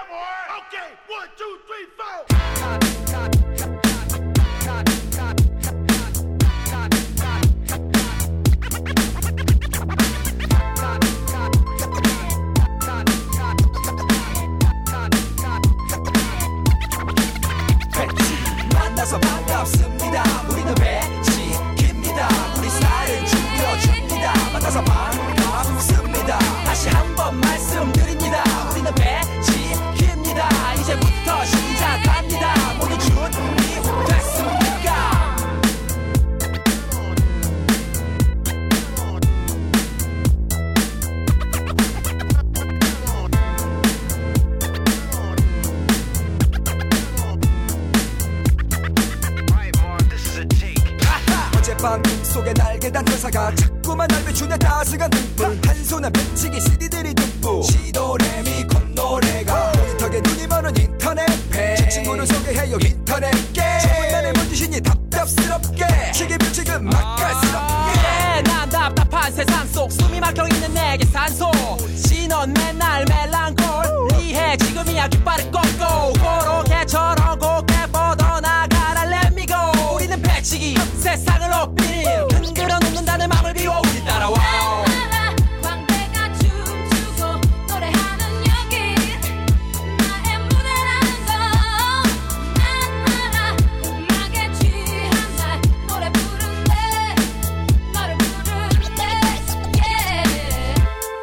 boy. Okay, 1, 2, 3, 4. 만나서 반갑습니다. 우리는 배지깁니다. 우리 스타일은 죽여줍니다. 만나서 반갑습니다. 다시 한번 말씀드립니다. 우리는 배지깁니다. 이제부터 시작합니다. 모두 준비됐습니까? 어젯밤 꿈속에 날개 단 회사가 자꾸만 날 비추네 따스한 등불 한 손에 펼치기 CD들이 듬뿍 시도레미 콧노래가 모니터에 눈이 먼 인터넷 제 친구를 소개해요 인터넷계 저번 날의 먼지신이 답답스럽게 시계 펼치금 맛깔스럽게 난 답답한 세상 속 숨이 막혀있는 내게 산소 신혼 맨날 멜랑콜리해 지금이야 깃발을 꺾고 고로개처럼 곱게 뻗어나가라 Let me go 우리는 배치기 세상을 엇비리 흔들어 놓는다는 맘을 비워 우리 따라와 광대가 춤추고 노래하는 여기 나의 무대라는 거 난 알아 음악에 취한 날 노래 부른대 너를 부른대 yeah.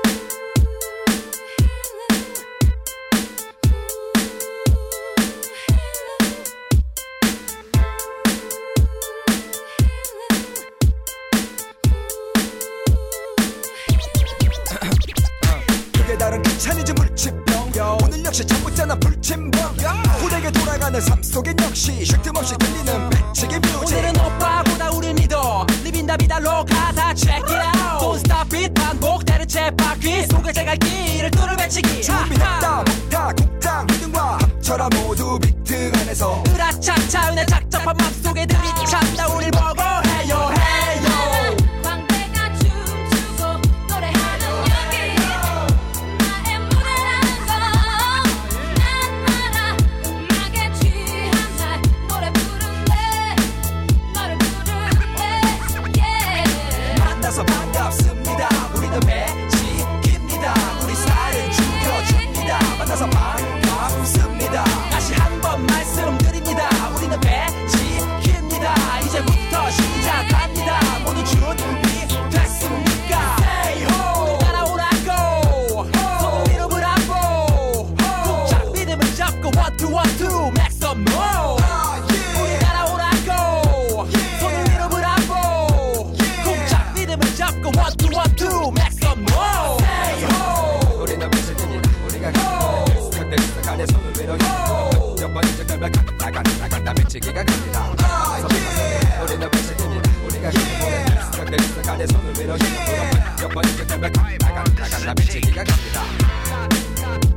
그게 다른 귀차니즘 물집병 오늘 역시 잠 못 자는 불침병 고되게 돌아가는 삶 속엔 역시 쉴 틈 없이 들리는 배치기 뮤직 오늘은 오빠보다 우릴 믿어 Living the vida loca 다 check it out Don't stop it 반복되는 쳇바퀴 속에 제갈 길을 뚫을 배치기 준비했다 목타 국장 리듬과 합쳐라 모두 비트 안에서 으라차차 은혜 착잡한 맘속에 들이찬다 우릴 보고 해요 해요 광대가 춤추고 노래하는 여기 나의 무대라는 거 난 알아 음악에 취한 날 노래 부른대 너를 부른대 yeah. 만나서 반갑습니다. 우리는 배지깁니다. 우리 스타일은 죽여줍니다. 만나서 반갑습니다. 다시 한번 말씀드립니다. 우리는 배지깁니다. 이제부터 시작합니다. 모두 준비됐습니까? Say ho 따라오라고 손을 위로 브라보 쿵짝 리듬을 잡고 1, 2, 1, 2 make some more 우리 따라오라고 손을 위로 브라보 쿵짝 리듬을 잡고 1, 2, 1, 2 make some more Say ho 우리는 배지깁니다. 우리가 가는 스타일에 손을 위로 몇 번째 걸면 나간다 배치기가 갑니다. 우리는 배치기입니다. 우리가 가는 스타일에 손을 위로 몇 번째 걸면 나간다 배치기가 갑니다.